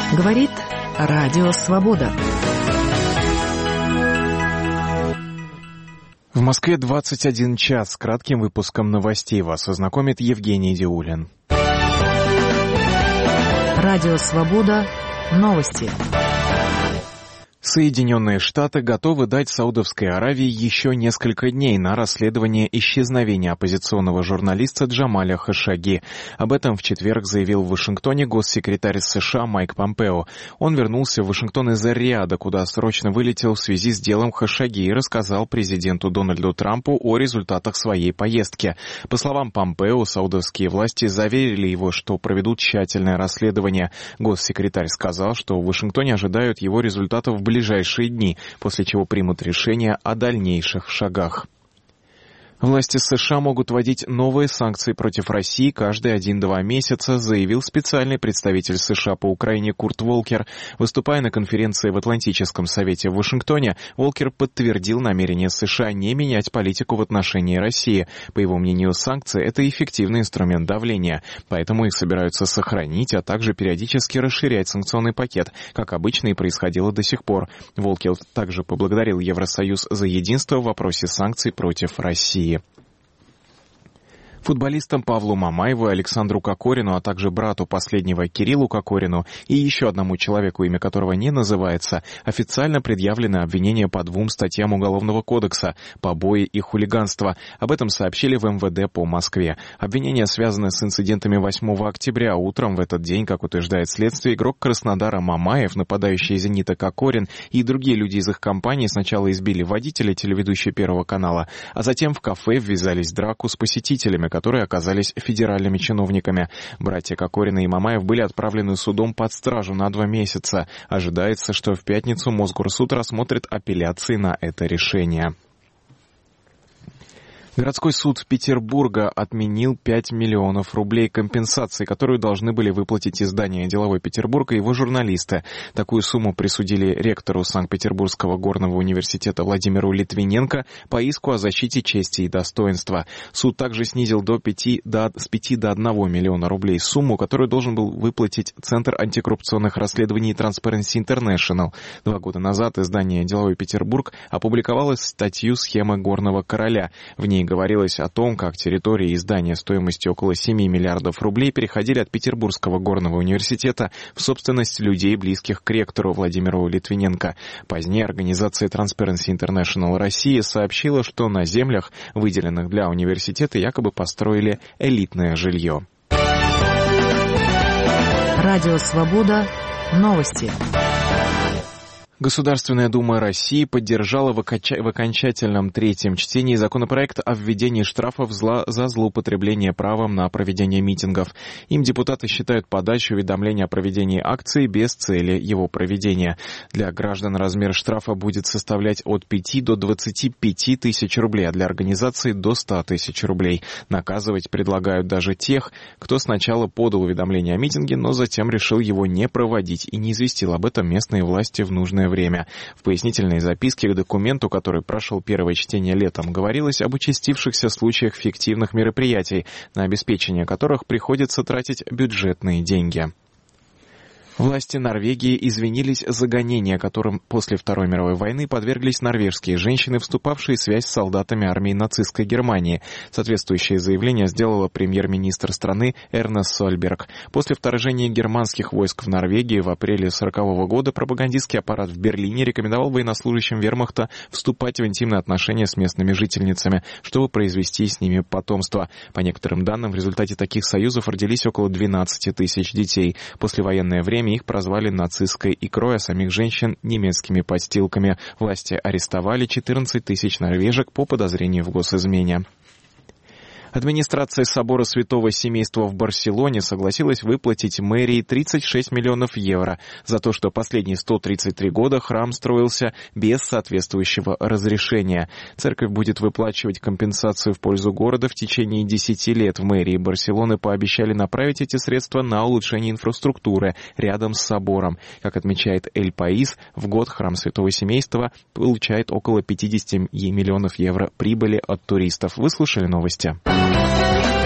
Говорит Радио Свобода. В Москве 21 час. С кратким выпуском новостей вас ознакомит Евгений Диулин. Радио Свобода. Новости. Соединенные Штаты готовы дать Саудовской Аравии еще несколько дней на расследование исчезновения оппозиционного журналиста Джамаля Хашагги. Об этом в четверг заявил в Вашингтоне госсекретарь США Майк Помпео. Он вернулся в Вашингтон из Риада, куда срочно вылетел в связи с делом Хашагги, и рассказал президенту Дональду Трампу о результатах своей поездки. По словам Помпео, саудовские власти заверили его, что проведут тщательное расследование. Госсекретарь сказал, что в Вашингтоне ожидают его результатов в ближайшие дни, после чего примут решение о дальнейших шагах. Власти США могут вводить новые санкции против России каждые 1-2 месяца, заявил специальный представитель США по Украине Курт Волкер. Выступая на конференции в Атлантическом совете в Вашингтоне, Волкер подтвердил намерение США не менять политику в отношении России. По его мнению, санкции – это эффективный инструмент давления, поэтому их собираются сохранить, а также периодически расширять санкционный пакет, как обычно и происходило до сих пор. Волкер также поблагодарил Евросоюз за единство в вопросе санкций против России. Футболистам Павлу Мамаеву и Александру Кокорину, а также брату последнего Кириллу Кокорину и еще одному человеку, имя которого не называется, официально предъявлены обвинения по 2 статьям Уголовного кодекса – побои и хулиганство. Об этом сообщили в МВД по Москве. Обвинения связаны с инцидентами 8 октября. Утром в этот день, как утверждает следствие, игрок Краснодара Мамаев, нападающий из «Зенита» Кокорин и другие люди из их компании сначала избили водителя, телеведущей Первого канала, а затем в кафе ввязались в драку с посетителями, которые оказались федеральными чиновниками. Братья Кокорина и Мамаев были отправлены судом под стражу на 2 месяца. Ожидается, что в пятницу Мосгорсуд рассмотрит апелляции на это решение. Городской суд Петербурга отменил 5 миллионов рублей компенсации, которую должны были выплатить издание «Деловой Петербург» и его журналисты. Такую сумму присудили ректору Санкт-Петербургского горного университета Владимиру Литвиненко по иску о защите чести и достоинства. Суд также снизил с 5 до 1 миллиона рублей сумму, которую должен был выплатить Центр антикоррупционных расследований Transparency International. 2 года назад издание «Деловой Петербург» опубликовало статью «Схема горного короля». В ней говорилось о том, как территории издания стоимостью около 7 миллиардов рублей переходили от Петербургского горного университета в собственность людей, близких к ректору Владимиру Литвиненко. Позднее организация Transparency International России сообщила, что на землях, выделенных для университета, якобы построили элитное жилье. Радио Свобода. Новости. Государственная Дума России поддержала в окончательном 3-м чтении законопроект о введении штрафов за злоупотребление правом на проведение митингов. Им депутаты считают подачу уведомления о проведении акции без цели его проведения. Для граждан размер штрафа будет составлять от 5 до 25 тысяч рублей, а для организации до 100 тысяч рублей. Наказывать предлагают даже тех, кто сначала подал уведомление о митинге, но затем решил его не проводить и не известил об этом местные власти в нужное время. В пояснительной записке к документу, который прошел первое чтение летом, говорилось об участившихся случаях фиктивных мероприятий, на обеспечение которых приходится тратить бюджетные деньги. Власти Норвегии извинились за гонения, которым после Второй мировой войны подверглись норвежские женщины, вступавшие в связь с солдатами армии нацистской Германии. Соответствующее заявление сделала премьер-министр страны Эрна Сольберг. После вторжения германских войск в Норвегии в апреле 1940 года пропагандистский аппарат в Берлине рекомендовал военнослужащим вермахта вступать в интимные отношения с местными жительницами, чтобы произвести с ними потомство. По некоторым данным, в результате таких союзов родились около 12 тысяч детей. Послевоенное время их прозвали нацистской икрой, а самих женщин — немецкими подстилками. Власти арестовали 14 тысяч норвежек по подозрению в госизмене. Администрация собора Святого Семейства в Барселоне согласилась выплатить мэрии 36 миллионов евро за то, что последние 133 года храм строился без соответствующего разрешения. Церковь будет выплачивать компенсацию в пользу города в течение 10 лет. В мэрии Барселоны пообещали направить эти средства на улучшение инфраструктуры рядом с собором. Как отмечает Эль Паис, в год храм Святого Семейства получает около 50 миллионов евро прибыли от туристов. Вы слушали новости.